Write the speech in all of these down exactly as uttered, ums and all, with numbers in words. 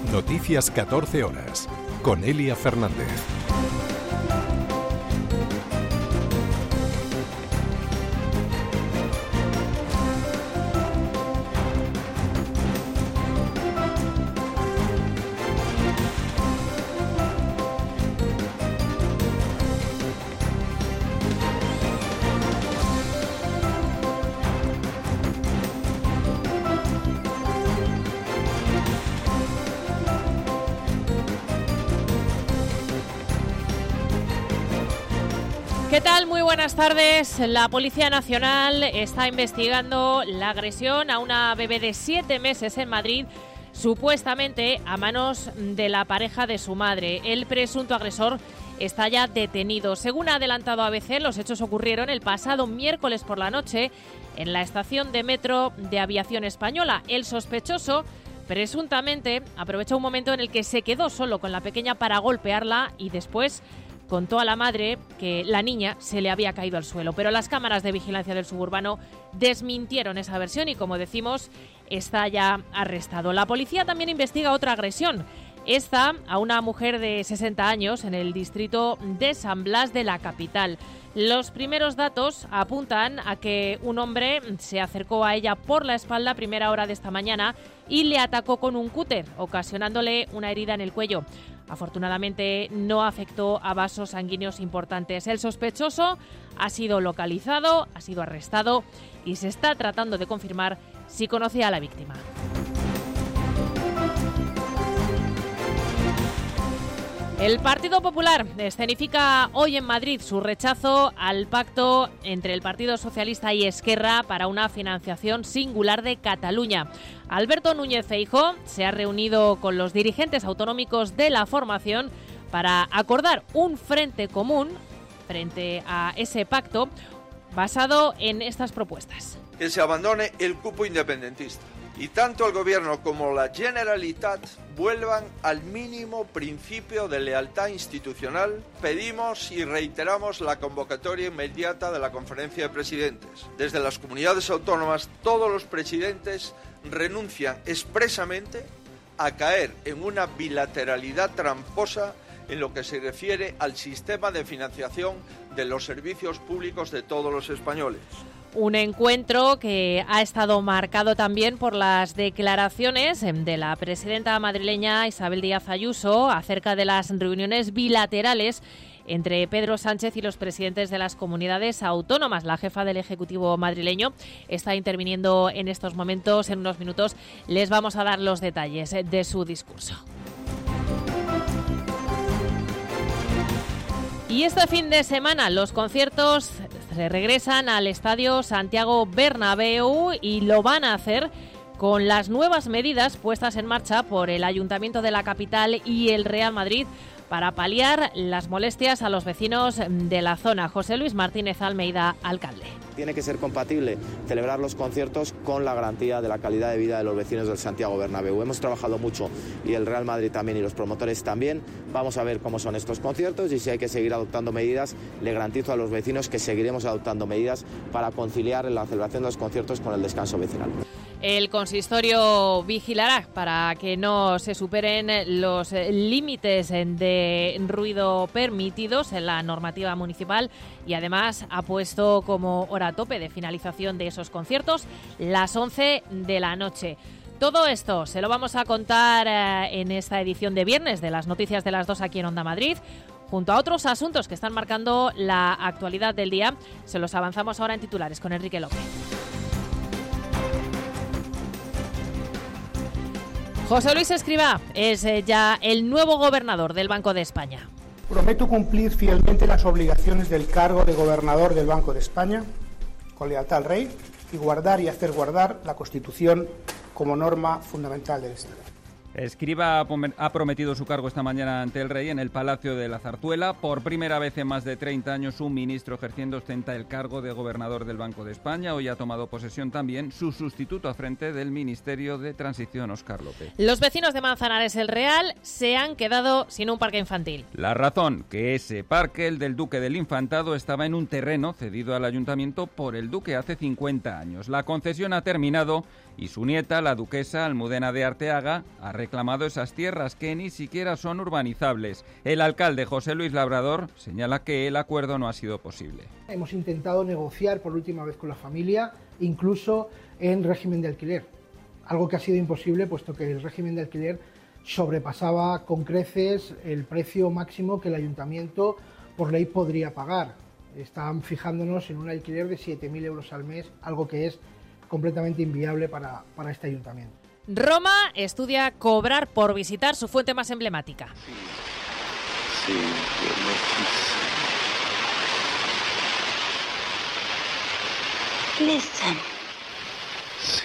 Noticias catorce horas, con Elia Fernández. ¿Qué tal? Muy buenas tardes. La Policía Nacional está investigando la agresión a una bebé de siete meses en Madrid, supuestamente a manos de la pareja de su madre. El presunto agresor está ya detenido. Según ha adelantado A B C, los hechos ocurrieron el pasado miércoles por la noche en la estación de metro de Aviación Española. El sospechoso presuntamente aprovechó un momento en el que se quedó solo con la pequeña para golpearla y después contó a la madre que la niña se le había caído al suelo, pero las cámaras de vigilancia del suburbano desmintieron esa versión y, como decimos, está ya arrestado. La policía también investiga otra agresión, esta a una mujer de sesenta años en el distrito de San Blas de la capital. Los primeros datos apuntan a que un hombre se acercó a ella por la espalda a primera hora de esta mañana y le atacó con un cúter, ocasionándole una herida en el cuello. Afortunadamente no afectó a vasos sanguíneos importantes. El sospechoso ha sido localizado, ha sido arrestado y se está tratando de confirmar si conocía a la víctima. El Partido Popular escenifica hoy en Madrid su rechazo al pacto entre el Partido Socialista y Esquerra para una financiación singular de Cataluña. Alberto Núñez Feijóo se ha reunido con los dirigentes autonómicos de la formación para acordar un frente común frente a ese pacto basado en estas propuestas. Que se abandone el cupo independentista y tanto el Gobierno como la Generalitat vuelvan al mínimo principio de lealtad institucional. Pedimos y reiteramos la convocatoria inmediata de la Conferencia de Presidentes. Desde las comunidades autónomas, todos los presidentes renuncian expresamente a caer en una bilateralidad tramposa en lo que se refiere al sistema de financiación de los servicios públicos de todos los españoles. Un encuentro que ha estado marcado también por las declaraciones de la presidenta madrileña Isabel Díaz Ayuso acerca de las reuniones bilaterales entre Pedro Sánchez y los presidentes de las comunidades autónomas. La jefa del Ejecutivo madrileño está interviniendo en estos momentos. En unos minutos les vamos a dar los detalles de su discurso. Y este fin de semana los conciertos se regresan al Estadio Santiago Bernabéu y lo van a hacer con las nuevas medidas puestas en marcha por el Ayuntamiento de la capital y el Real Madrid para paliar las molestias a los vecinos de la zona. José Luis Martínez Almeida, alcalde. Tiene que ser compatible celebrar los conciertos con la garantía de la calidad de vida de los vecinos del Santiago Bernabéu. Hemos trabajado mucho y el Real Madrid también y los promotores también. Vamos a ver cómo son estos conciertos y si hay que seguir adoptando medidas, le garantizo a los vecinos que seguiremos adoptando medidas para conciliar la celebración de los conciertos con el descanso vecinal. El consistorio vigilará para que no se superen los límites de ruido permitidos en la normativa municipal y además ha puesto como hora tope de finalización de esos conciertos las once de la noche. Todo esto se lo vamos a contar en esta edición de viernes de las noticias de las dos aquí en Onda Madrid, junto a otros asuntos que están marcando la actualidad del día. Se los avanzamos ahora en titulares con Enrique López. José Luis Escrivá es ya el nuevo gobernador del Banco de España. Prometo cumplir fielmente las obligaciones del cargo de gobernador del Banco de España, con lealtad al rey, y guardar y hacer guardar la Constitución como norma fundamental del Estado. Escrivá ha prometido su cargo esta mañana ante el rey en el Palacio de la Zarzuela. Por primera vez en más de treinta años, un ministro ejerciendo ostenta el cargo de gobernador del Banco de España. Hoy ha tomado posesión también su sustituto al frente del Ministerio de Transición, Óscar López. Los vecinos de Manzanares el Real se han quedado sin un parque infantil. La razón, que ese parque, el del Duque del Infantado, estaba en un terreno cedido al ayuntamiento por el Duque hace cincuenta años. La concesión ha terminado y su nieta, la duquesa Almudena de Arteaga, ha reclamado esas tierras que ni siquiera son urbanizables. El alcalde José Luis Labrador señala que el acuerdo no ha sido posible. Hemos intentado negociar por última vez con la familia, incluso en régimen de alquiler, algo que ha sido imposible puesto que el régimen de alquiler sobrepasaba con creces el precio máximo que el ayuntamiento por ley podría pagar. Están fijándonos en un alquiler de siete mil euros al mes, algo que es completamente inviable para, para este ayuntamiento. Roma estudia cobrar por visitar su fuente más emblemática. Sí, sí, Listen. sí.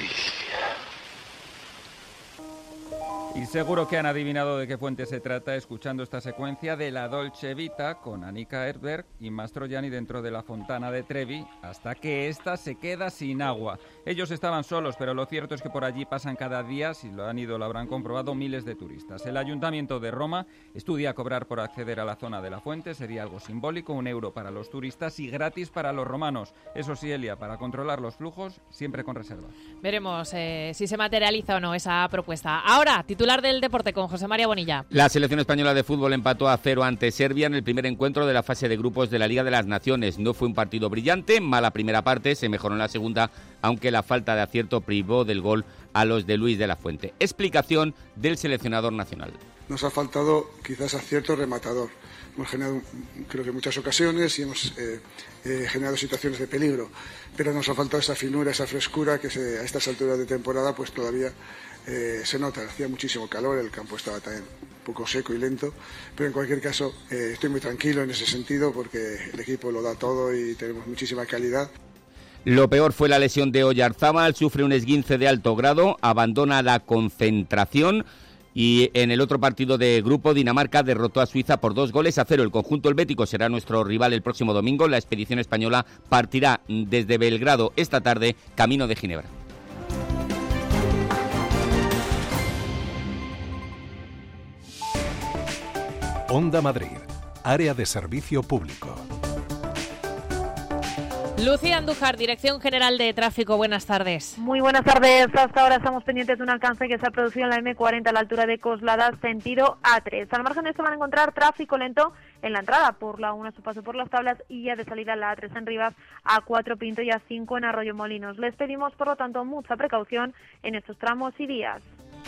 Y seguro que han adivinado de qué fuente se trata escuchando esta secuencia de la Dolce Vita con Annika Ekberg y Mastroianni dentro de la Fontana de Trevi, hasta que ésta se queda sin agua. Ellos estaban solos, pero lo cierto es que por allí pasan cada día, si lo han ido lo habrán comprobado, miles de turistas. El Ayuntamiento de Roma estudia cobrar por acceder a la zona de la fuente, sería algo simbólico, un euro para los turistas y gratis para los romanos. Eso sí, Elia, para controlar los flujos, siempre con reserva. Veremos eh, si se materializa o no esa propuesta. Ahora, titular del deporte con José María Bonilla. La selección española de fútbol empató a cero ante Serbia en el primer encuentro de la fase de grupos de la Liga de las Naciones. No fue un partido brillante, mala primera parte, se mejoró en la segunda, aunque la falta de acierto privó del gol a los de Luis de la Fuente. Explicación del seleccionador nacional. Nos ha faltado quizás acierto rematador. Hemos generado, creo que muchas ocasiones y hemos eh, eh, generado situaciones de peligro, pero nos ha faltado esa finura, esa frescura que se, a estas alturas de temporada pues todavía eh, se nota. Hacía muchísimo calor, el campo estaba también un poco seco y lento, pero en cualquier caso eh, estoy muy tranquilo en ese sentido porque el equipo lo da todo y tenemos muchísima calidad. Lo peor fue la lesión de Oyarzábal, sufre un esguince de alto grado, abandona la concentración. Y en el otro partido de grupo, Dinamarca derrotó a Suiza por dos goles a cero. El conjunto helvético será nuestro rival el próximo domingo. La expedición española partirá desde Belgrado esta tarde, camino de Ginebra. Onda Madrid, área de servicio público. Lucía Andújar, Dirección General de Tráfico, buenas tardes. Muy buenas tardes. Hasta ahora estamos pendientes de un alcance que se ha producido en la eme cuarenta a la altura de Coslada, sentido a tres. Al margen de esto van a encontrar tráfico lento en la entrada por la uno a su paso por las Tablas y ya de salida la a tres en Rivas, a cuatro Pinto y a cinco en Arroyo Molinos. Les pedimos, por lo tanto, mucha precaución en estos tramos y días.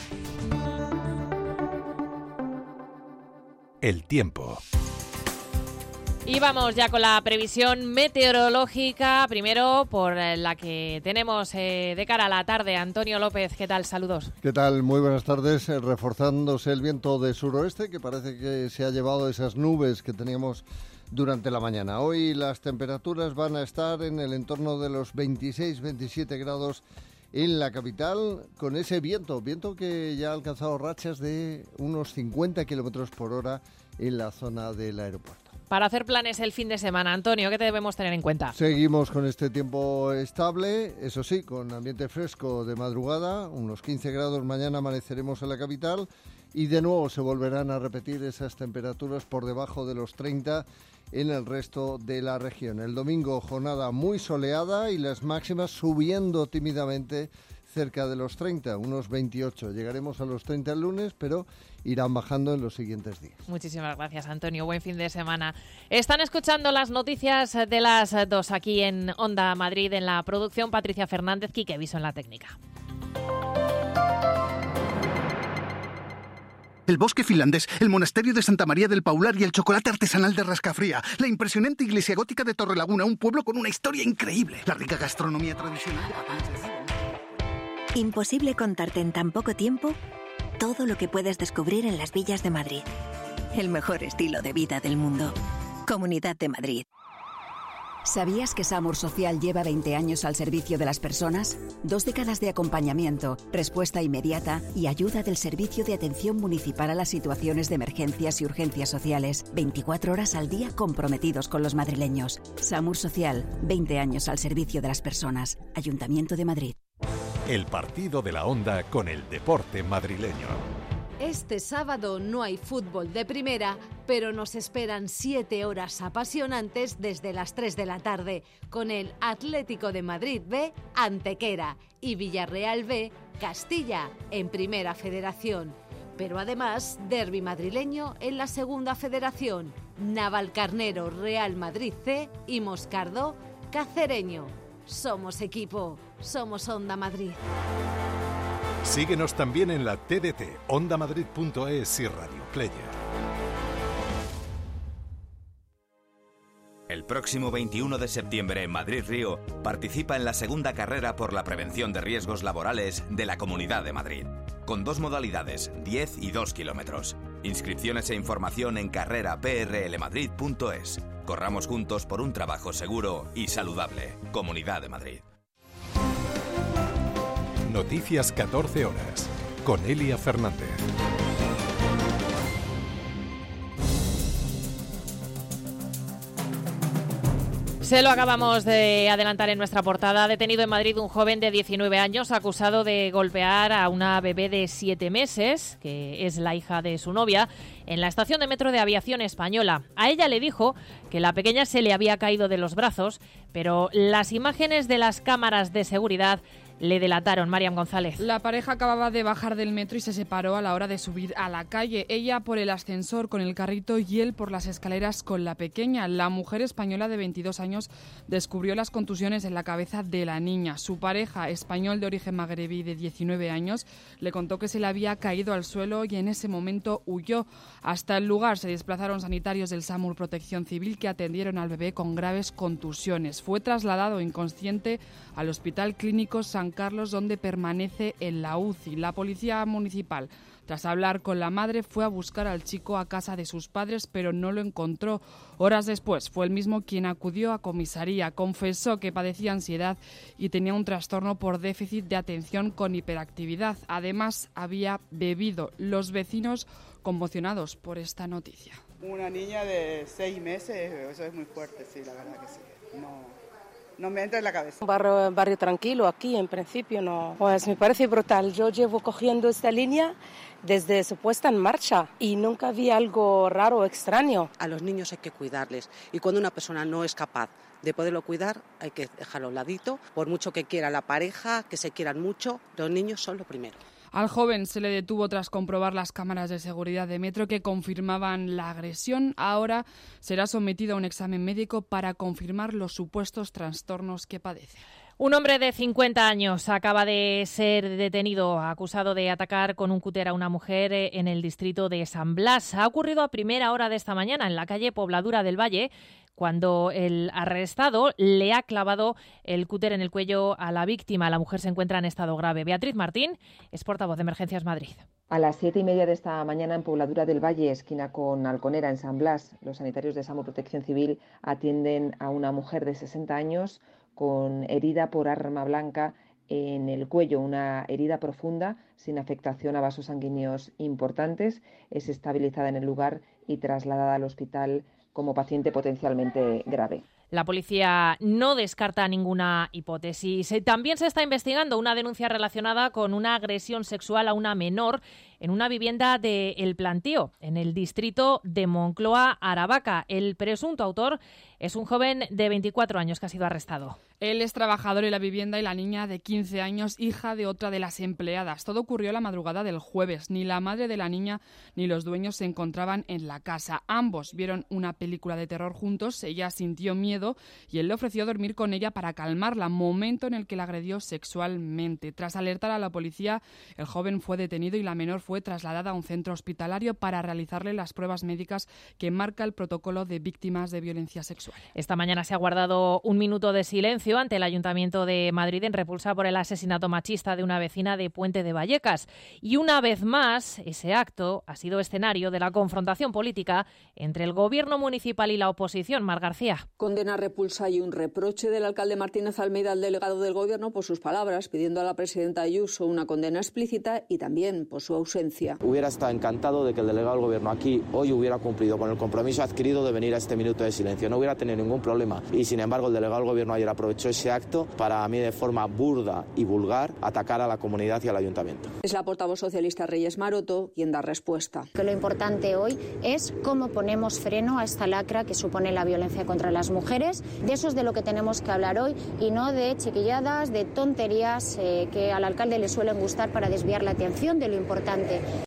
El tiempo. Y vamos ya con la previsión meteorológica, primero por la que tenemos eh, de cara a la tarde. Antonio López, ¿qué tal? Saludos. ¿Qué tal? Muy buenas tardes. Eh, reforzándose el viento de suroeste, que parece que se ha llevado esas nubes que teníamos durante la mañana. Hoy las temperaturas van a estar en el entorno de los veintiséis veintisiete grados en la capital, con ese viento, viento que ya ha alcanzado rachas de unos cincuenta kilómetros por hora en la zona del aeropuerto. Para hacer planes el fin de semana, Antonio, ¿qué debemos tener en cuenta? Seguimos con este tiempo estable, eso sí, con ambiente fresco de madrugada, unos quince grados mañana amaneceremos en la capital y de nuevo se volverán a repetir esas temperaturas por debajo de los treinta en el resto de la región. El domingo jornada muy soleada y las máximas subiendo tímidamente cerca de los treinta, unos veintiocho. Llegaremos a los treinta el lunes, pero irán bajando en los siguientes días. Muchísimas gracias, Antonio. Buen fin de semana. Están escuchando las noticias de las dos aquí en Onda Madrid, en la producción Patricia Fernández, Quique Viso en la técnica. El bosque finlandés, el monasterio de Santa María del Paular y el chocolate artesanal de Rascafría. La impresionante iglesia gótica de Torrelaguna, un pueblo con una historia increíble. La rica gastronomía tradicional. Imposible contarte en tan poco tiempo todo lo que puedes descubrir en las villas de Madrid. El mejor estilo de vida del mundo. Comunidad de Madrid. ¿Sabías que Samur Social lleva veinte años al servicio de las personas? Dos décadas de acompañamiento, respuesta inmediata y ayuda del Servicio de Atención Municipal a las situaciones de emergencias y urgencias sociales. veinticuatro horas al día comprometidos con los madrileños. Samur Social, veinte años al servicio de las personas. Ayuntamiento de Madrid. El partido de la Onda con el deporte madrileño. Este sábado no hay fútbol de primera, pero nos esperan siete horas apasionantes desde las tres de la tarde, con el Atlético de Madrid B, Antequera, y Villarreal B, Castilla, en Primera Federación. Pero además, derbi madrileño en la Segunda Federación. Navalcarnero, Real Madrid C y Moscardó, Cacereño. Somos equipo, somos Onda Madrid. Síguenos también en la T D T, onda madrid punto es y Radio Player. El próximo veintiuno de septiembre en Madrid-Río participa en la segunda carrera por la prevención de riesgos laborales de la Comunidad de Madrid, con dos modalidades, diez y dos kilómetros. Inscripciones e información en carrera p r l madrid punto es. Corramos juntos por un trabajo seguro y saludable. Comunidad de Madrid. Noticias catorce horas, con Elia Fernández. Se lo acabamos de adelantar en nuestra portada. Detenido en Madrid un joven de diecinueve años acusado de golpear a una bebé de siete meses, que es la hija de su novia, en la estación de metro de Aviación Española. A ella le dijo que la pequeña se le había caído de los brazos, pero las imágenes de las cámaras de seguridad le delataron. Mariam González. La pareja acababa de bajar del metro y se separó a la hora de subir a la calle. Ella por el ascensor con el carrito y él por las escaleras con la pequeña. La mujer española de veintidós años descubrió las contusiones en la cabeza de la niña. Su pareja, español de origen magrebí de diecinueve años, le contó que se le había caído al suelo y en ese momento huyó. Hasta el lugar se desplazaron sanitarios del SAMUR Protección Civil que atendieron al bebé con graves contusiones. Fue trasladado inconsciente al Hospital Clínico San Carlos, donde permanece en la U C I. La policía municipal, tras hablar con la madre, fue a buscar al chico a casa de sus padres, pero no lo encontró. Horas después fue él mismo quien acudió a comisaría. Confesó que padecía ansiedad y tenía un trastorno por déficit de atención con hiperactividad. Además, había bebido. Los vecinos conmocionados por esta noticia. Una niña de seis meses, eso es muy fuerte, sí, la verdad que sí. No... No me entra en la cabeza. Un barrio, barrio tranquilo aquí, en principio no. Pues me parece brutal. Yo llevo cogiendo esta línea desde su puesta en marcha y nunca vi algo raro o extraño. A los niños hay que cuidarles y cuando una persona no es capaz de poderlo cuidar hay que dejarlo a un ladito. Por mucho que quiera la pareja, que se quieran mucho, los niños son lo primero. Al joven se le detuvo tras comprobar las cámaras de seguridad de metro que confirmaban la agresión. Ahora será sometido a un examen médico para confirmar los supuestos trastornos que padece. Un hombre de cincuenta años acaba de ser detenido, acusado de atacar con un cúter a una mujer en el distrito de San Blas. Ha ocurrido a primera hora de esta mañana en la calle Pobladura del Valle, cuando el arrestado le ha clavado el cúter en el cuello a la víctima. La mujer se encuentra en estado grave. Beatriz Martín es portavoz de Emergencias Madrid. A las siete y media de esta mañana en Pobladura del Valle, esquina con Alconera, en San Blas, los sanitarios de SAMUR Protección Civil atienden a una mujer de sesenta años con herida por arma blanca en el cuello, una herida profunda sin afectación a vasos sanguíneos importantes. Es estabilizada en el lugar y trasladada al hospital como paciente potencialmente grave. La policía no descarta ninguna hipótesis. También se está investigando una denuncia relacionada con una agresión sexual a una menor en una vivienda de El Plantío, en el distrito de Moncloa, Aravaca. El presunto autor es un joven de veinticuatro años que ha sido arrestado. Él es trabajador en la vivienda y la niña de quince años, hija de otra de las empleadas. Todo ocurrió la madrugada del jueves. Ni la madre de la niña ni los dueños se encontraban en la casa. Ambos vieron una película de terror juntos. Ella sintió miedo y él le ofreció dormir con ella para calmarla, momento en el que la agredió sexualmente. Tras alertar a la policía, el joven fue detenido y la menor fue trasladada a un centro hospitalario para realizarle las pruebas médicas que marca el protocolo de víctimas de violencia sexual. Esta mañana se ha guardado un minuto de silencio ante el Ayuntamiento de Madrid en repulsa por el asesinato machista de una vecina de Puente de Vallecas. Y una vez más, ese acto ha sido escenario de la confrontación política entre el gobierno municipal y la oposición. Mar García. Condena, repulsa y un reproche del alcalde Martínez Almeida al delegado del gobierno por sus palabras, pidiendo a la presidenta Ayuso una condena explícita y también por su ausencia. Hubiera estado encantado de que el delegado del gobierno aquí hoy hubiera cumplido con el compromiso adquirido de venir a este minuto de silencio. No hubiera tenido ningún problema. Y sin embargo, el delegado del gobierno ayer aprovechó ese acto para, a mí de forma burda y vulgar, atacar a la comunidad y al ayuntamiento. Es la portavoz socialista Reyes Maroto quien da respuesta. Que lo importante hoy es cómo ponemos freno a esta lacra que supone la violencia contra las mujeres. De eso es de lo que tenemos que hablar hoy y no de chiquilladas, de tonterías eh, que al alcalde le suelen gustar para desviar la atención de lo importante.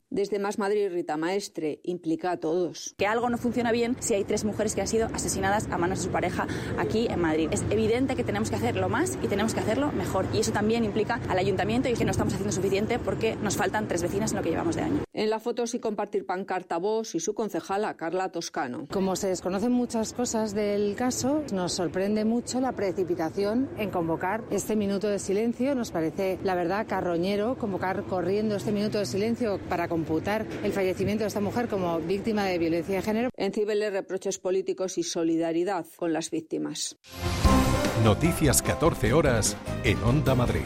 Desde Más Madrid, Rita Maestre, implica a todos. Que algo no funciona bien si hay tres mujeres que han sido asesinadas a manos de su pareja aquí en Madrid. Es evidente que tenemos que hacerlo más y tenemos que hacerlo mejor. Y eso también implica al ayuntamiento y que no estamos haciendo suficiente porque nos faltan tres vecinas en lo que llevamos de año. En la foto sí compartir pancarta Vox y su concejala Carla Toscano. Como se desconocen muchas cosas del caso, nos sorprende mucho la precipitación en convocar este minuto de silencio. Nos parece, la verdad, carroñero convocar corriendo este minuto de silencio para computar el fallecimiento de esta mujer como víctima de violencia de género. En Cibeles, reproches políticos y solidaridad con las víctimas. Noticias catorce horas en Onda Madrid.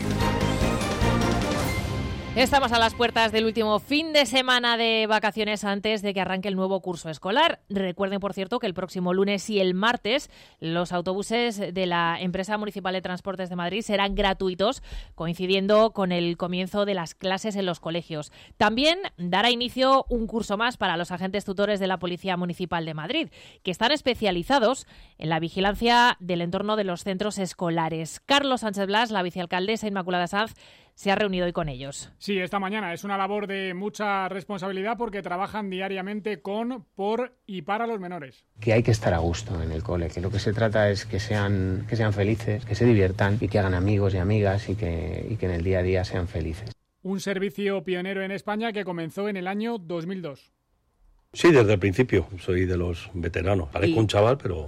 Estamos a las puertas del último fin de semana de vacaciones antes de que arranque el nuevo curso escolar. Recuerden, por cierto, que el próximo lunes y el martes los autobuses de la Empresa Municipal de Transportes de Madrid serán gratuitos, coincidiendo con el comienzo de las clases en los colegios. También dará inicio un curso más para los agentes tutores de la Policía Municipal de Madrid, que están especializados en la vigilancia del entorno de los centros escolares. Carlos Sánchez Blas, la vicealcaldesa Inmaculada Sanz, se ha reunido hoy con ellos. Sí, esta mañana es una labor de mucha responsabilidad porque trabajan diariamente con, por y para los menores. Que hay que estar a gusto en el cole, que lo que se trata es que sean, que sean felices, que se diviertan y que hagan amigos y amigas y que, y que en el día a día sean felices. Un servicio pionero en España que comenzó en el año dos mil dos. Sí, desde el principio, soy de los veteranos. Parezco un chaval, pero...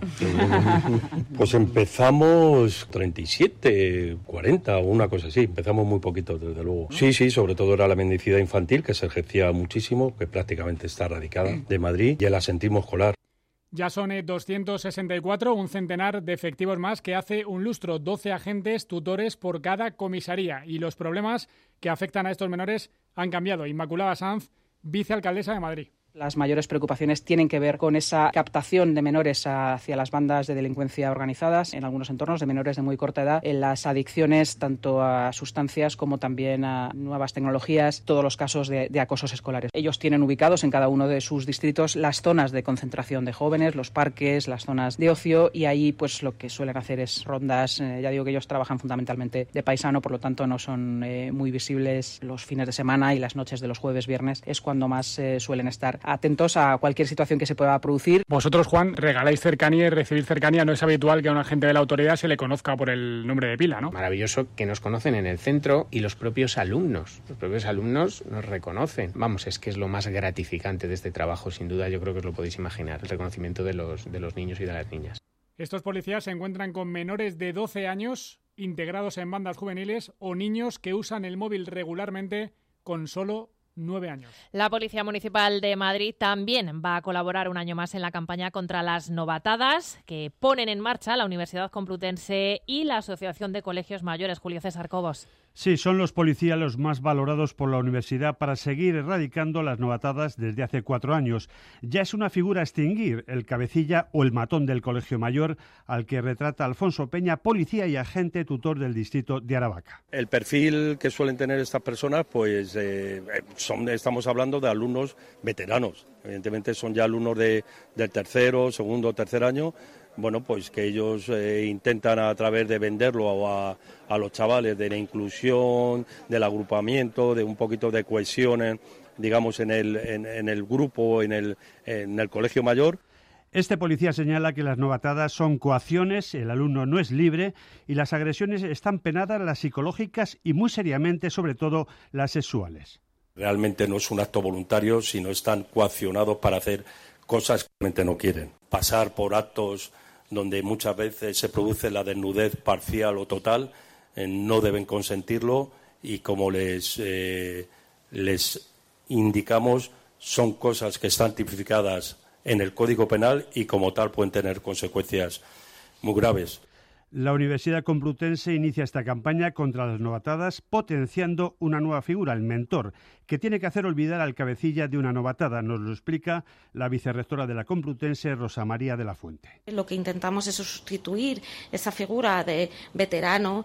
Pues empezamos treinta y siete, cuarenta o una cosa así. Empezamos muy poquito, desde luego. Sí, sí, sobre todo era la mendicidad infantil, que se ejercía muchísimo, que prácticamente está erradicada de Madrid, y el asentismo escolar. Ya son doscientos sesenta y cuatro, un centenar de efectivos más que hace un lustro, doce agentes tutores por cada comisaría. Y los problemas que afectan a estos menores han cambiado. Inmaculada Sanz, vicealcaldesa de Madrid. Las mayores preocupaciones tienen que ver con esa captación de menores hacia las bandas de delincuencia organizadas en algunos entornos, de menores de muy corta edad, en las adicciones tanto a sustancias como también a nuevas tecnologías, todos los casos de, de acosos escolares. Ellos tienen ubicados en cada uno de sus distritos las zonas de concentración de jóvenes, los parques, las zonas de ocio, y ahí pues lo que suelen hacer es rondas. Eh, ya digo que ellos trabajan fundamentalmente de paisano, por lo tanto no son eh, muy visibles los fines de semana, y las noches de los jueves, viernes es cuando más eh, suelen estar atentos a cualquier situación que se pueda producir. Vosotros, Juan, regaláis cercanía, y recibir cercanía. No es habitual que a un agente de la autoridad se le conozca por el nombre de pila, ¿no? Maravilloso que nos conocen en el centro y los propios alumnos. Los propios alumnos nos reconocen. Vamos, es que es lo más gratificante de este trabajo, sin duda. Yo creo que os lo podéis imaginar, el reconocimiento de los, de los niños y de las niñas. Estos policías se encuentran con menores de doce años integrados en bandas juveniles o niños que usan el móvil regularmente con solo nueve años. La Policía Municipal de Madrid también va a colaborar un año más en la campaña contra las novatadas que ponen en marcha la Universidad Complutense y la Asociación de Colegios Mayores. Julio César Cobos. Sí, son los policías los más valorados por la universidad para seguir erradicando las novatadas desde hace cuatro años. Ya es una figura a extinguir, el cabecilla o el matón del Colegio Mayor, al que retrata Alfonso Peña, policía y agente tutor del distrito de Aravaca. El perfil que suelen tener estas personas, pues eh, son, estamos hablando de alumnos veteranos. Evidentemente son ya alumnos de, del tercero, segundo, tercer año. Bueno, pues que ellos eh, intentan a través de venderlo a, a los chavales, de la inclusión, del agrupamiento, de un poquito de cohesión, en, digamos, en el, en, en el grupo, en el, en el colegio mayor. Este policía señala que las novatadas son coacciones, el alumno no es libre y las agresiones están penadas, las psicológicas y muy seriamente, sobre todo, las sexuales. Realmente no es un acto voluntario, sino están coaccionados para hacer cosas que realmente no quieren. Pasar por actos donde muchas veces se produce la desnudez parcial o total, eh, no deben consentirlo y como les, eh, les indicamos, son cosas que están tipificadas en el Código Penal y como tal pueden tener consecuencias muy graves. La Universidad Complutense inicia esta campaña contra las novatadas potenciando una nueva figura, el mentor, que tiene que hacer olvidar al cabecilla de una novatada. Nos lo explica la vicerrectora de la Complutense, Rosa María de la Fuente. Lo que intentamos es sustituir esa figura de veterano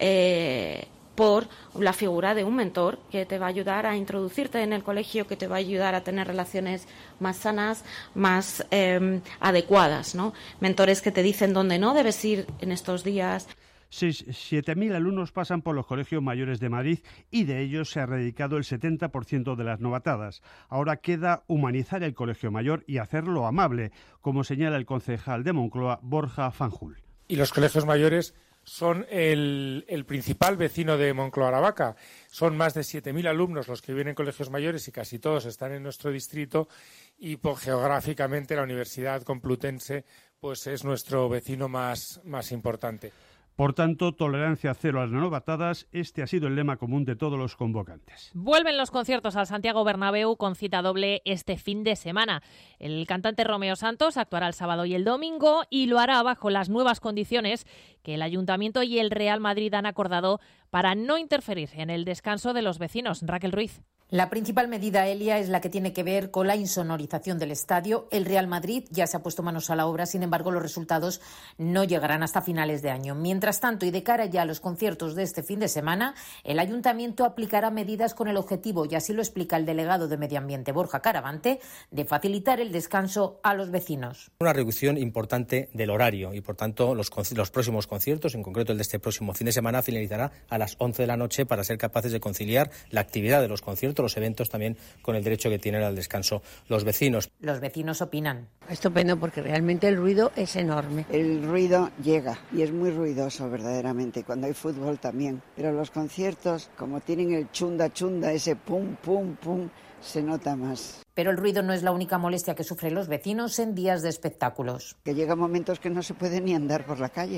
eh, por la figura de un mentor que te va a ayudar a introducirte en el colegio, que te va a ayudar a tener relaciones más sanas, más eh, adecuadas, ¿no? Mentores que te dicen dónde no debes ir en estos días. siete mil alumnos pasan por los colegios mayores de Madrid y de ellos se ha erradicado el setenta por ciento de las novatadas. Ahora queda humanizar el colegio mayor y hacerlo amable, como señala el concejal de Moncloa, Borja Fanjul. Y los colegios mayores son el, el principal vecino de Moncloa Aravaca. Son más de siete mil alumnos los que viven en colegios mayores y casi todos están en nuestro distrito y pues, geográficamente la Universidad Complutense pues, es nuestro vecino más, más importante. Por tanto, tolerancia cero a las novatadas, este ha sido el lema común de todos los convocantes. Vuelven los conciertos al Santiago Bernabéu con cita doble este fin de semana. El cantante Romeo Santos actuará el sábado y el domingo y lo hará bajo las nuevas condiciones que el Ayuntamiento y el Real Madrid han acordado para no interferir en el descanso de los vecinos. Raquel Ruiz. La principal medida, Elia, es la que tiene que ver con la insonorización del estadio. El Real Madrid ya se ha puesto manos a la obra, sin embargo, los resultados no llegarán hasta finales de año. Mientras tanto, y de cara ya a los conciertos de este fin de semana, el Ayuntamiento aplicará medidas con el objetivo, y así lo explica el delegado de Medio Ambiente, Borja Caravante, de facilitar el descanso a los vecinos. Una reducción importante del horario y, por tanto, los, los próximos conciertos, en concreto el de este próximo fin de semana, finalizará a las once de la noche para ser capaces de conciliar la actividad de los conciertos, los eventos también con el derecho que tienen al descanso los vecinos. Los vecinos opinan. Estupendo, porque realmente el ruido es enorme. El ruido llega y es muy ruidoso verdaderamente, cuando hay fútbol también. Pero los conciertos, como tienen el chunda chunda, ese pum pum pum, se nota más. Pero el ruido no es la única molestia que sufren los vecinos en días de espectáculos. Que llega momentos que no se puede ni andar por la calle.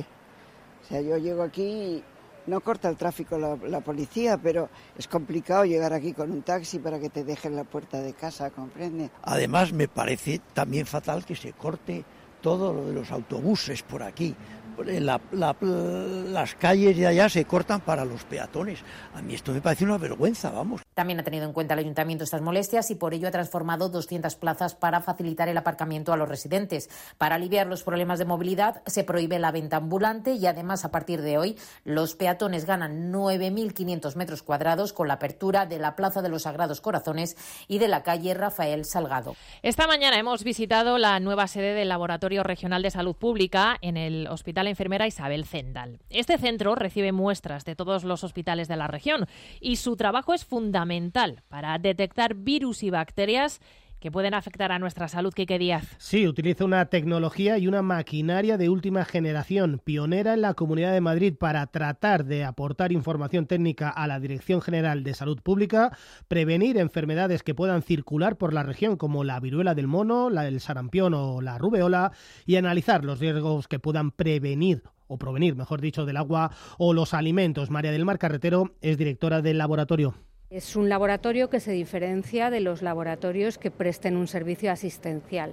O sea, yo llego aquí y no corta el tráfico la, la policía, pero es complicado llegar aquí con un taxi para que te dejen la puerta de casa, ¿comprende? Además, me parece también fatal que se corte todo lo de los autobuses por aquí. La, la, las calles de allá se cortan para los peatones. A mí esto me parece una vergüenza, vamos. También ha tenido en cuenta el Ayuntamiento estas molestias y por ello ha transformado doscientas plazas para facilitar el aparcamiento a los residentes. Para aliviar los problemas de movilidad se prohíbe la venta ambulante y además a partir de hoy los peatones ganan nueve mil quinientos metros cuadrados con la apertura de la Plaza de los Sagrados Corazones y de la calle Rafael Salgado. Esta mañana hemos visitado la nueva sede del Laboratorio Regional de Salud Pública en el Hospital Enfermera Isabel Zendal. Este centro recibe muestras de todos los hospitales de la región y su trabajo es fundamental para detectar virus y bacterias que pueden afectar a nuestra salud. Quique Díaz. Sí, utiliza una tecnología y una maquinaria de última generación, pionera en la Comunidad de Madrid, para tratar de aportar información técnica a la Dirección General de Salud Pública, prevenir enfermedades que puedan circular por la región, como la viruela del mono, la del sarampión o la rubeola, y analizar los riesgos que puedan prevenir o provenir, mejor dicho, del agua o los alimentos. María del Mar Carretero es directora del laboratorio. Es un laboratorio que se diferencia de los laboratorios que presten un servicio asistencial.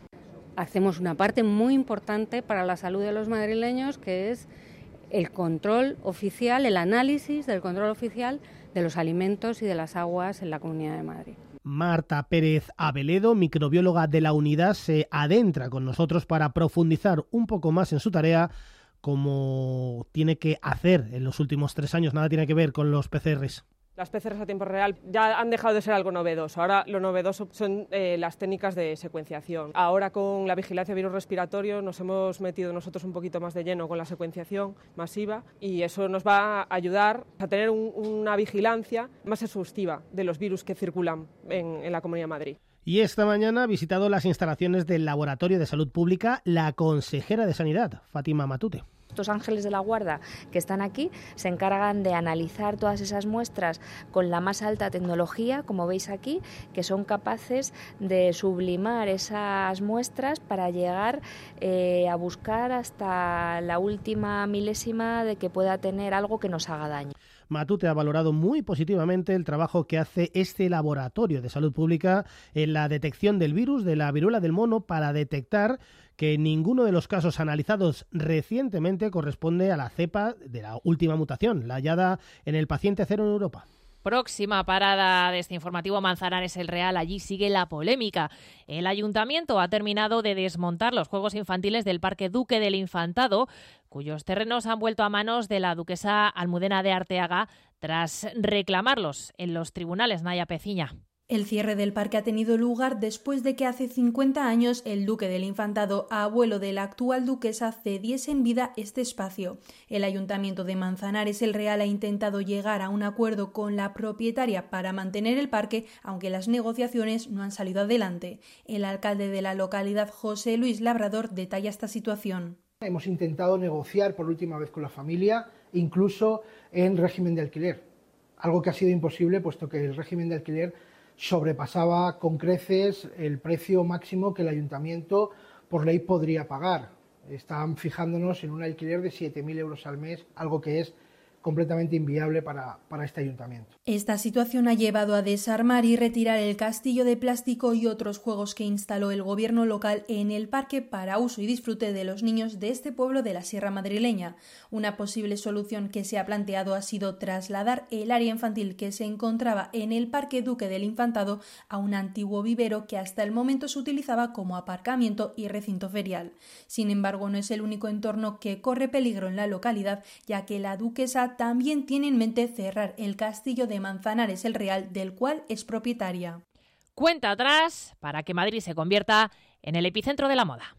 Hacemos una parte muy importante para la salud de los madrileños, que es el control oficial, el análisis del control oficial de los alimentos y de las aguas en la Comunidad de Madrid. Marta Pérez Abeledo, microbióloga de la unidad, se adentra con nosotros para profundizar un poco más en su tarea, como tiene que hacer en los últimos tres años. Nada tiene que ver con los P C Rs. Las P C Rs a tiempo real ya han dejado de ser algo novedoso. Ahora lo novedoso son eh, las técnicas de secuenciación. Ahora con la vigilancia virus respiratorio nos hemos metido nosotros un poquito más de lleno con la secuenciación masiva y eso nos va a ayudar a tener un, una vigilancia más exhaustiva de los virus que circulan en, en la Comunidad de Madrid. Y esta mañana ha visitado las instalaciones del Laboratorio de Salud Pública la consejera de Sanidad, Fátima Matute. Estos ángeles de la guarda que están aquí se encargan de analizar todas esas muestras con la más alta tecnología, como veis aquí, que son capaces de sublimar esas muestras para llegar eh, a buscar hasta la última milésima de que pueda tener algo que nos haga daño. Matute ha valorado muy positivamente el trabajo que hace este laboratorio de salud pública en la detección del virus de la viruela del mono para detectar que ninguno de los casos analizados recientemente corresponde a la cepa de la última mutación, la hallada en el paciente cero en Europa. Próxima parada de este informativo, Manzanares el Real. Allí sigue la polémica. El ayuntamiento ha terminado de desmontar los juegos infantiles del Parque Duque del Infantado, cuyos terrenos han vuelto a manos de la duquesa Almudena de Arteaga tras reclamarlos en los tribunales. Naya Peciña. El cierre del parque ha tenido lugar después de que hace cincuenta años el duque del Infantado, abuelo de la actual duquesa, cediese en vida este espacio. El Ayuntamiento de Manzanares el Real ha intentado llegar a un acuerdo con la propietaria para mantener el parque, aunque las negociaciones no han salido adelante. El alcalde de la localidad, José Luis Labrador, detalla esta situación. Hemos intentado negociar por última vez con la familia, incluso en régimen de alquiler, algo que ha sido imposible puesto que el régimen de alquiler sobrepasaba con creces el precio máximo que el ayuntamiento por ley podría pagar. Están fijándonos en un alquiler de siete mil euros al mes, algo que es completamente inviable para, para este ayuntamiento. Esta situación ha llevado a desarmar y retirar el castillo de plástico y otros juegos que instaló el gobierno local en el parque para uso y disfrute de los niños de este pueblo de la Sierra Madrileña. Una posible solución que se ha planteado ha sido trasladar el área infantil que se encontraba en el Parque Duque del Infantado a un antiguo vivero que hasta el momento se utilizaba como aparcamiento y recinto ferial. Sin embargo, no es el único entorno que corre peligro en la localidad, ya que la duquesa también tiene en mente cerrar el castillo de Manzanares el Real, del cual es propietaria. Cuenta atrás para que Madrid se convierta en el epicentro de la moda.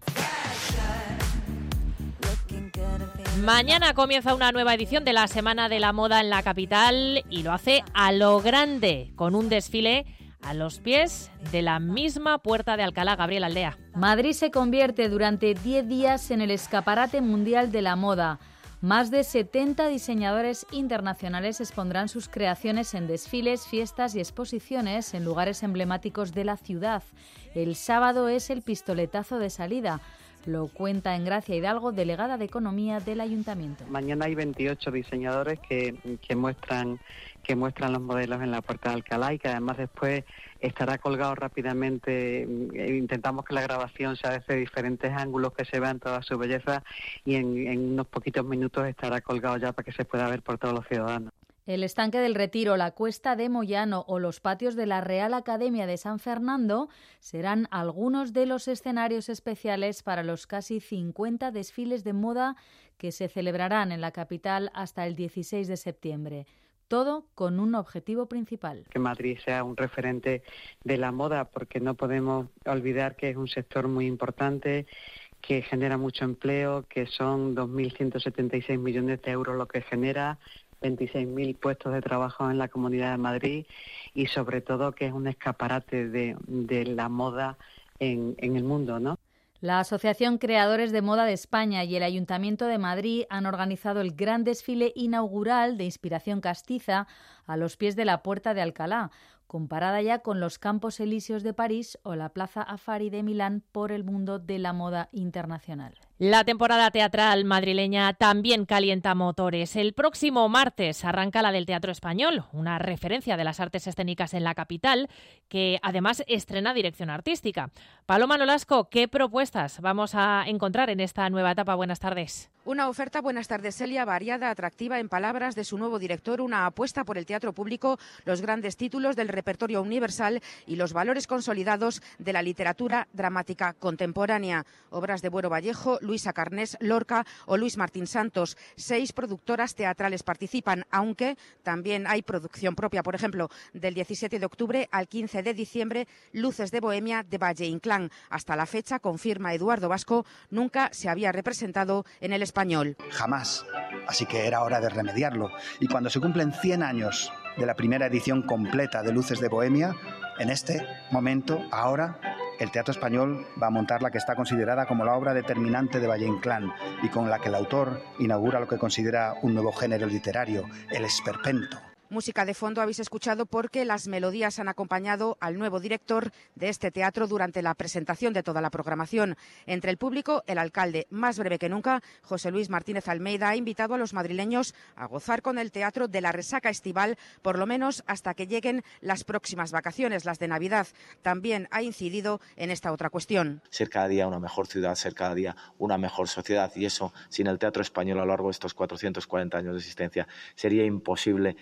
Mañana comienza una nueva edición de la Semana de la Moda en la capital y lo hace a lo grande, con un desfile a los pies de la misma Puerta de Alcalá. Gabriel Aldea. Madrid se convierte durante diez días en el escaparate mundial de la moda. Más de setenta diseñadores internacionales expondrán sus creaciones en desfiles, fiestas y exposiciones en lugares emblemáticos de la ciudad. El sábado es el pistoletazo de salida. Lo cuenta Engracia Hidalgo, delegada de Economía del Ayuntamiento. Mañana hay veintiocho diseñadores que, que muestran que muestran los modelos en la Puerta de Alcalá y que además después estará colgado rápidamente. Intentamos que la grabación sea desde diferentes ángulos, que se vean toda su belleza y en, en unos poquitos minutos estará colgado ya para que se pueda ver por todos los ciudadanos. El Estanque del Retiro, la Cuesta de Moyano o los patios de la Real Academia de San Fernando serán algunos de los escenarios especiales para los casi cincuenta desfiles de moda que se celebrarán en la capital hasta el dieciséis de septiembre. Todo con un objetivo principal. Que Madrid sea un referente de la moda, porque no podemos olvidar que es un sector muy importante, que genera mucho empleo, que son dos mil ciento setenta y seis millones de euros lo que genera, veintiséis mil puestos de trabajo en la Comunidad de Madrid y sobre todo que es un escaparate de, de la moda en, en el mundo, ¿no? La Asociación Creadores de Moda de España y el Ayuntamiento de Madrid han organizado el gran desfile inaugural de inspiración castiza a los pies de la Puerta de Alcalá, comparada ya con los Campos Elíseos de París o la Plaza Affari de Milán por el mundo de la moda internacional. La temporada teatral madrileña también calienta motores. El próximo martes arranca la del Teatro Español, una referencia de las artes escénicas en la capital, que además estrena dirección artística. Paloma Nolasco, ¿qué propuestas vamos a encontrar en esta nueva etapa? Buenas tardes. Una oferta, buenas tardes, Celia, variada, atractiva, en palabras de su nuevo director, una apuesta por el teatro público, los grandes títulos del repertorio universal y los valores consolidados de la literatura dramática contemporánea. Obras de Buero Vallejo, Luisa Carnés, Lorca o Luis Martín Santos. Seis productoras teatrales participan, aunque también hay producción propia. Por ejemplo, del diecisiete de octubre al quince de diciembre, Luces de Bohemia de Valle Inclán. Hasta la fecha, confirma Eduardo Vasco, nunca se había representado en el Español. Jamás. Así que era hora de remediarlo. Y cuando se cumplen cien años de la primera edición completa de Luces de Bohemia, en este momento, ahora, el Teatro Español va a montar la que está considerada como la obra determinante de Valle Inclán y con la que el autor inaugura lo que considera un nuevo género literario, el esperpento. Música de fondo habéis escuchado porque las melodías han acompañado al nuevo director de este teatro durante la presentación de toda la programación. Entre el público, el alcalde, más breve que nunca, José Luis Martínez Almeida, ha invitado a los madrileños a gozar con el teatro de la resaca estival, por lo menos hasta que lleguen las próximas vacaciones, las de Navidad. También ha incidido en esta otra cuestión. Ser cada día una mejor ciudad, ser cada día una mejor sociedad, y eso, sin el Teatro Español a lo largo de estos cuatrocientos cuarenta años de existencia, sería imposible imaginar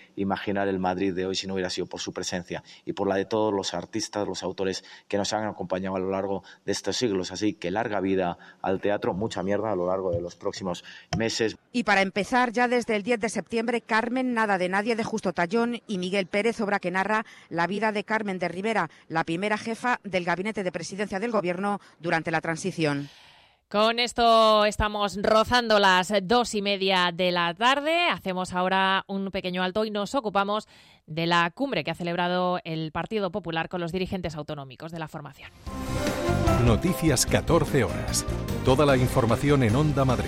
imaginar el Madrid de hoy si no hubiera sido por su presencia y por la de todos los artistas, los autores que nos han acompañado a lo largo de estos siglos. Así que larga vida al teatro, mucha mierda a lo largo de los próximos meses. Y para empezar, ya desde el diez de septiembre, Carmen, Nada de Nadie de Justo Tallón y Miguel Pérez, obra que narra la vida de Carmen de Rivera, la primera jefa del gabinete de presidencia del Gobierno durante la transición. Con esto estamos rozando las dos y media de la tarde. Hacemos ahora un pequeño alto y nos ocupamos de la cumbre que ha celebrado el Partido Popular con los dirigentes autonómicos de la formación. Noticias catorce horas. Toda la información en Onda Madrid.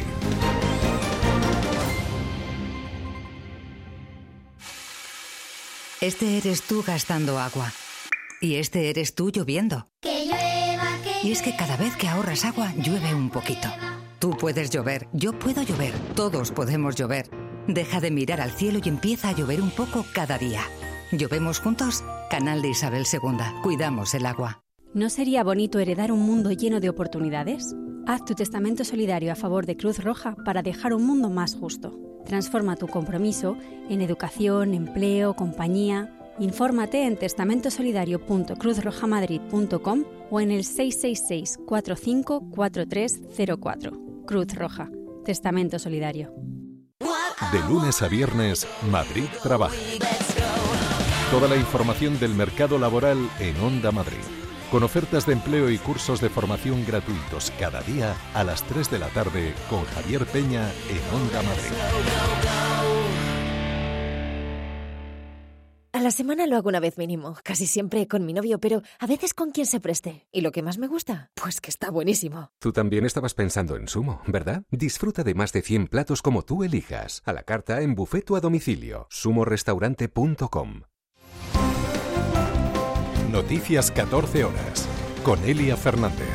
Este eres tú gastando agua. Y este eres tú lloviendo. Que llueva, que Y es que cada vez que ahorras agua, llueve un poquito. Tú puedes llover, yo puedo llover, todos podemos llover. Deja de mirar al cielo y empieza a llover un poco cada día. ¿Llovemos juntos? Canal de Isabel segunda. Cuidamos el agua. ¿No sería bonito heredar un mundo lleno de oportunidades? Haz tu testamento solidario a favor de Cruz Roja para dejar un mundo más justo. Transforma tu compromiso en educación, empleo, compañía. Infórmate en testamentosolidario punto cruz roja madrid punto com o en el seis seis seis, cuatro cinco cuatro tres cero cuatro. Cruz Roja. Testamento Solidario. De lunes a viernes, Madrid Trabaja. Toda la información del mercado laboral en Onda Madrid. Con ofertas de empleo y cursos de formación gratuitos cada día a las tres de la tarde con Javier Peña en Onda Madrid. A la semana lo hago una vez mínimo, casi siempre con mi novio, pero a veces con quien se preste. ¿Y lo que más me gusta? Pues que está buenísimo. Tú también estabas pensando en Sumo, ¿verdad? Disfruta de más de cien platos como tú elijas. A la carta, en buffet o a domicilio. sumo restaurante punto com. Noticias catorce horas. Con Elia Fernández.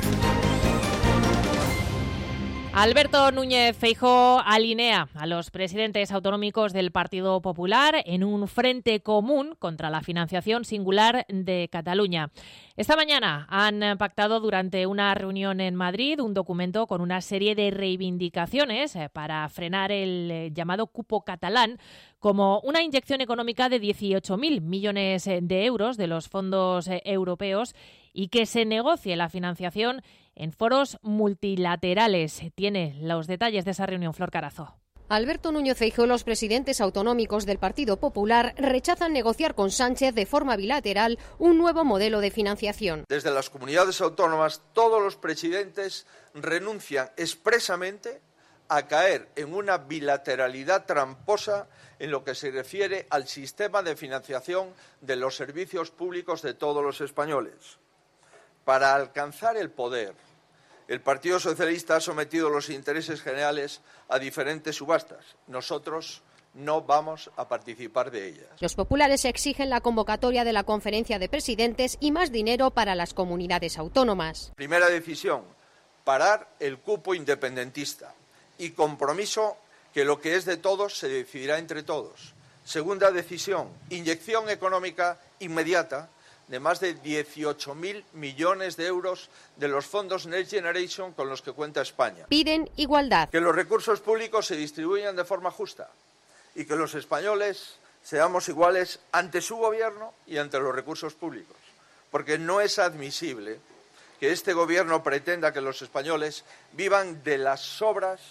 Alberto Núñez Feijóo alinea a los presidentes autonómicos del Partido Popular en un frente común contra la financiación singular de Cataluña. Esta mañana han pactado durante una reunión en Madrid un documento con una serie de reivindicaciones para frenar el llamado cupo catalán, como una inyección económica de dieciocho mil millones de euros de los fondos europeos y que se negocie la financiación en foros multilaterales. Tiene los detalles de esa reunión Flor Carazo. Alberto Núñez Feijóo y los presidentes autonómicos del Partido Popular rechazan negociar con Sánchez de forma bilateral un nuevo modelo de financiación. Desde las comunidades autónomas, todos los presidentes renuncian expresamente a caer en una bilateralidad tramposa en lo que se refiere al sistema de financiación de los servicios públicos de todos los españoles. Para alcanzar el poder, el Partido Socialista ha sometido los intereses generales a diferentes subastas. Nosotros no vamos a participar de ellas. Los populares exigen la convocatoria de la conferencia de presidentes y más dinero para las comunidades autónomas. Primera decisión, parar el cupo independentista y compromiso que lo que es de todos se decidirá entre todos. Segunda decisión, inyección económica inmediata de más de dieciocho mil millones de euros de los fondos Next Generation con los que cuenta España. Piden igualdad. Que los recursos públicos se distribuyan de forma justa y que los españoles seamos iguales ante su gobierno y ante los recursos públicos. Porque no es admisible que este gobierno pretenda que los españoles vivan de las sobras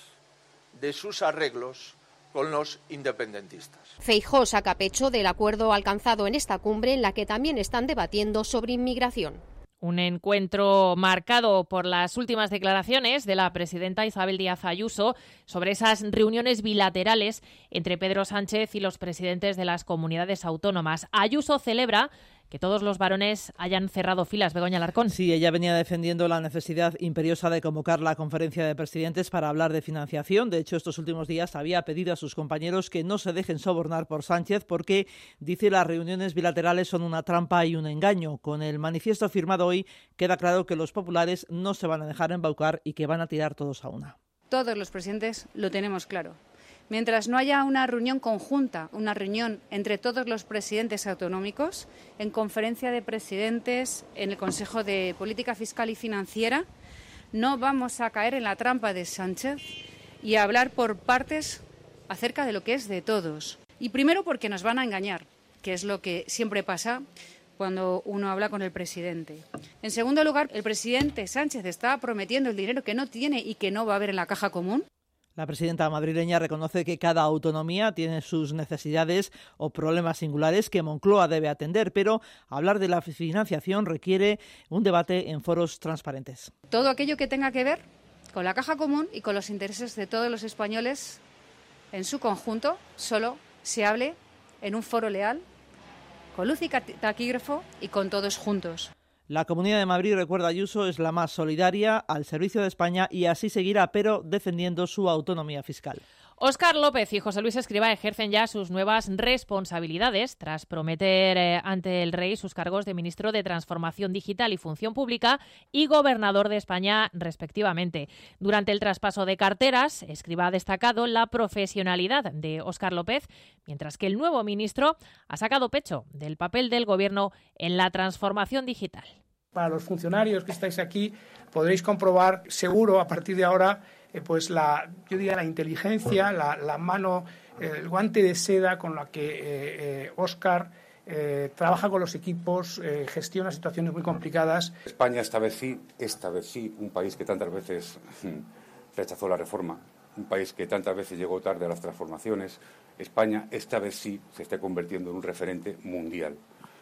de sus arreglos con los independentistas. Feijóo saca pecho del acuerdo alcanzado en esta cumbre, en la que también están debatiendo sobre inmigración. Un encuentro marcado por las últimas declaraciones de la presidenta Isabel Díaz Ayuso sobre esas reuniones bilaterales entre Pedro Sánchez y los presidentes de las comunidades autónomas. Ayuso celebra que todos los varones hayan cerrado filas. Begoña Alarcón. Sí, ella venía defendiendo la necesidad imperiosa de convocar la conferencia de presidentes para hablar de financiación. De hecho, estos últimos días había pedido a sus compañeros que no se dejen sobornar por Sánchez porque, dice, las reuniones bilaterales son una trampa y un engaño. Con el manifiesto firmado hoy queda claro que los populares no se van a dejar embaucar y que van a tirar todos a una. Todos los presidentes lo tenemos claro. Mientras no haya una reunión conjunta, una reunión entre todos los presidentes autonómicos, en conferencia de presidentes, en el Consejo de Política Fiscal y Financiera, no vamos a caer en la trampa de Sánchez y a hablar por partes acerca de lo que es de todos. Y primero porque nos van a engañar, que es lo que siempre pasa cuando uno habla con el presidente. En segundo lugar, el presidente Sánchez está prometiendo el dinero que no tiene y que no va a haber en la caja común. La presidenta madrileña reconoce que cada autonomía tiene sus necesidades o problemas singulares que Moncloa debe atender, pero hablar de la financiación requiere un debate en foros transparentes. Todo aquello que tenga que ver con la caja común y con los intereses de todos los españoles en su conjunto, solo se hable en un foro leal, con luz y taquígrafo y con todos juntos. La Comunidad de Madrid, recuerda Ayuso, es la más solidaria, al servicio de España y así seguirá, pero defendiendo su autonomía fiscal. Óscar López y José Luis Escrivá ejercen ya sus nuevas responsabilidades tras prometer eh, ante el Rey sus cargos de ministro de Transformación Digital y Función Pública y gobernador de España, respectivamente. Durante el traspaso de carteras, Escrivá ha destacado la profesionalidad de Óscar López, mientras que el nuevo ministro ha sacado pecho del papel del Gobierno en la transformación digital. Para los funcionarios que estáis aquí podréis comprobar seguro a partir de ahora eh, pues la, yo diría la inteligencia, la, la mano, eh, el guante de seda con la que eh, eh, Óscar eh, trabaja con los equipos, eh, gestiona situaciones muy complicadas. España esta vez sí, esta vez sí, un país que tantas veces rechazó la reforma, un país que tantas veces llegó tarde a las transformaciones. España esta vez sí se está convirtiendo en un referente mundial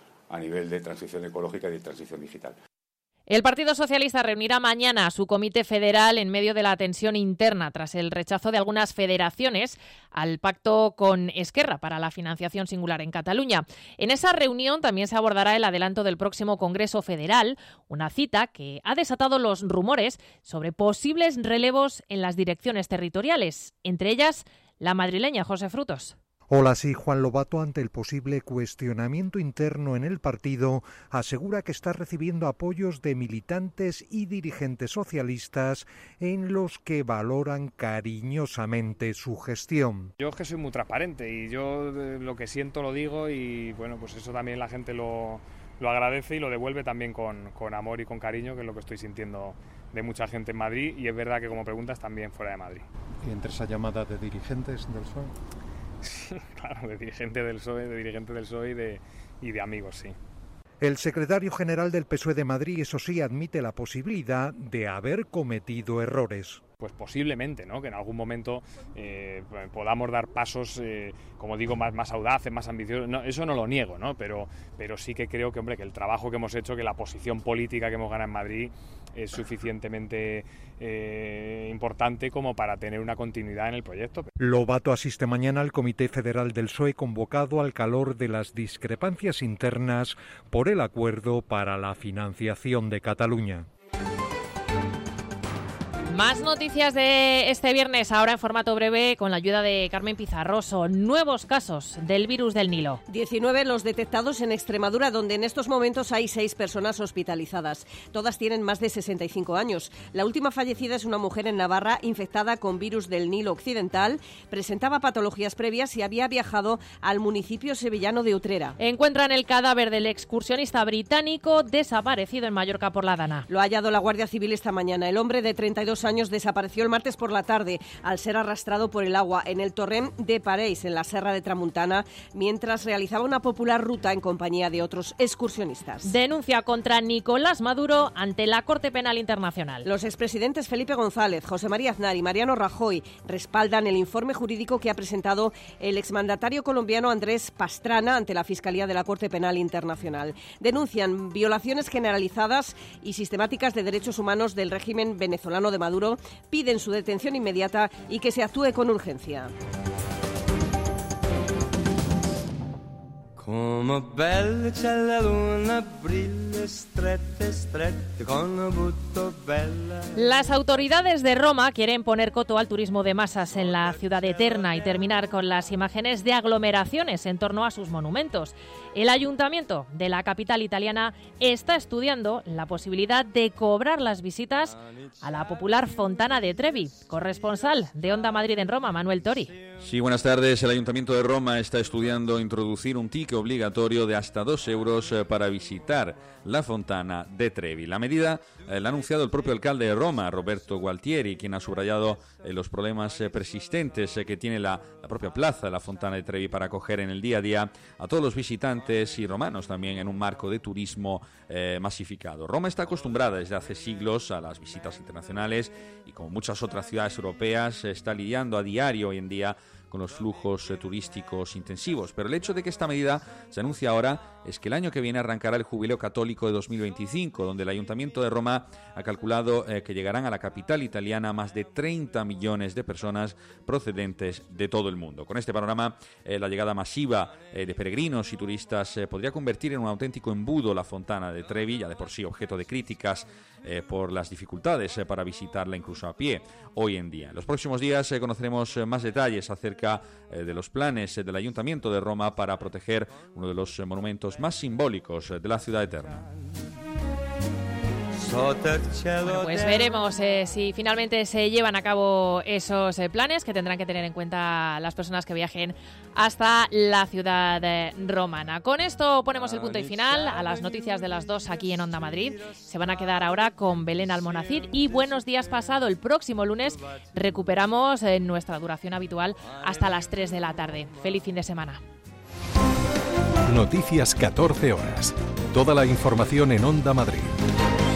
a nivel de transición ecológica y de transición digital. El Partido Socialista reunirá mañana a su comité federal en medio de la tensión interna tras el rechazo de algunas federaciones al pacto con Esquerra para la financiación singular en Cataluña. En esa reunión también se abordará el adelanto del próximo Congreso Federal, una cita que ha desatado los rumores sobre posibles relevos en las direcciones territoriales, entre ellas la madrileña José Frutos. Hola, sí, Juan Lobato, ante el posible cuestionamiento interno en el partido, asegura que está recibiendo apoyos de militantes y dirigentes socialistas en los que valoran cariñosamente su gestión. Yo es que soy muy transparente y yo lo que siento lo digo y bueno, pues eso también la gente lo, lo agradece y lo devuelve también con, con amor y con cariño, que es lo que estoy sintiendo de mucha gente en Madrid y es verdad que como preguntas también fuera de Madrid. ¿Y entre esa llamada de dirigentes del P S O E? Sí, claro, de dirigente del P S O E, de dirigente del P S O E y de, y de amigos, sí. El secretario general del P S O E de Madrid, eso sí, admite la posibilidad de haber cometido errores. Pues posiblemente, ¿no? Que en algún momento eh, podamos dar pasos, eh, como digo, más, más audaces, más ambiciosos. No, eso no lo niego, ¿no? Pero, pero sí que creo que, hombre, que el trabajo que hemos hecho, que la posición política que hemos ganado en Madrid es suficientemente eh, importante como para tener una continuidad en el proyecto. Lobato asiste mañana al Comité Federal del P S O E convocado al calor de las discrepancias internas por el acuerdo para la financiación de Cataluña. Más noticias de este viernes, ahora en formato breve, con la ayuda de Carmen Pizarroso. Nuevos casos del virus del Nilo. diecinueve los detectados en Extremadura, donde en estos momentos hay seis personas hospitalizadas. Todas tienen más de sesenta y cinco años. La última fallecida es una mujer en Navarra infectada con virus del Nilo Occidental. Presentaba patologías previas y había viajado al municipio sevillano de Utrera. Encuentran el cadáver del excursionista británico desaparecido en Mallorca por la Dana. Lo ha hallado la Guardia Civil esta mañana. El hombre de treinta y dos años desapareció el martes por la tarde al ser arrastrado por el agua en el torrent de Pareix, en la Serra de Tramuntana, mientras realizaba una popular ruta en compañía de otros excursionistas. Denuncia contra Nicolás Maduro ante la Corte Penal Internacional. Los expresidentes Felipe González, José María Aznar y Mariano Rajoy respaldan el informe jurídico que ha presentado el exmandatario colombiano Andrés Pastrana ante la Fiscalía de la Corte Penal Internacional. Denuncian violaciones generalizadas y sistemáticas de derechos humanos del régimen venezolano de Maduro. Piden su detención inmediata y que se actúe con urgencia. Come bella c'è la luna, brilla strette, strette, con un butto bella. Las autoridades de Roma quieren poner coto al turismo de masas en la ciudad eterna y terminar con las imágenes de aglomeraciones en torno a sus monumentos. El ayuntamiento de la capital italiana está estudiando la posibilidad de cobrar las visitas a la popular Fontana de Trevi. Corresponsal de Onda Madrid en Roma, Manuel Tori. Sí, buenas tardes. El Ayuntamiento de Roma está estudiando introducir un ticket obligatorio de hasta dos euros para visitar la Fontana de Trevi. La medida eh, la ha anunciado el propio alcalde de Roma, Roberto Gualtieri, quien ha subrayado eh, los problemas eh, persistentes eh, que tiene la, la propia plaza de la Fontana de Trevi para acoger en el día a día a todos los visitantes y romanos también en un marco de turismo eh, masificado. Roma está acostumbrada desde hace siglos a las visitas internacionales y, como muchas otras ciudades europeas, está lidiando a diario hoy en día con los flujos eh, turísticos intensivos. Pero el hecho de que esta medida se anuncie ahora es que el año que viene arrancará el Jubileo Católico de dos mil veinticinco, donde el Ayuntamiento de Roma ha calculado eh, que llegarán a la capital italiana más de treinta millones de personas procedentes de todo el mundo. Con este panorama, eh, la llegada masiva eh, de peregrinos y turistas eh, podría convertir en un auténtico embudo la Fontana de Trevi, ya de por sí objeto de críticas eh, por las dificultades eh, para visitarla incluso a pie hoy en día. En los próximos días eh, conoceremos eh, más detalles acerca de los planes del Ayuntamiento de Roma para proteger uno de los monumentos más simbólicos de la ciudad eterna. Bueno, pues veremos eh, si finalmente se llevan a cabo esos eh, planes que tendrán que tener en cuenta las personas que viajen hasta la ciudad eh, romana. Con esto ponemos el punto y final a las noticias de las dos aquí en Onda Madrid. Se van a quedar ahora con Belén Almonacid y Buenos Días Pasado. El próximo lunes recuperamos eh, nuestra duración habitual hasta las tres de la tarde. Feliz fin de semana. Noticias catorce horas. Toda la información en Onda Madrid.